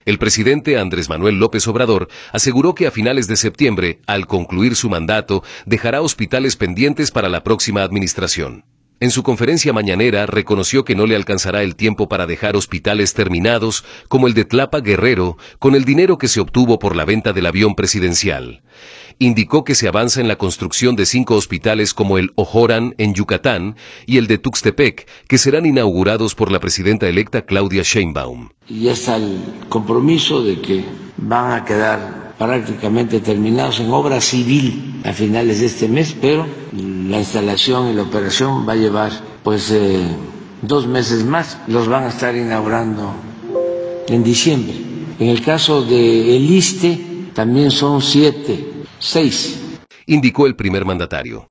El presidente Andrés Manuel López Obrador aseguró que a finales de septiembre, al concluir su mandato, dejará hospitales pendientes para la próxima administración. En su conferencia mañanera reconoció que no le alcanzará el tiempo para dejar hospitales terminados, como el de Tlapa Guerrero, con el dinero que se obtuvo por la venta del avión presidencial. Indicó que se avanza en la construcción de 5 hospitales como el Ojoran en Yucatán y el de Tuxtepec, que serán inaugurados por la presidenta electa Claudia Sheinbaum. Y ya está el compromiso de que van a quedar prácticamente terminados en obra civil a finales de este mes, pero la instalación y la operación va a llevar 2 meses más. Los van a estar inaugurando en diciembre. En el caso del ISSSTE también son 6. Indicó el primer mandatario.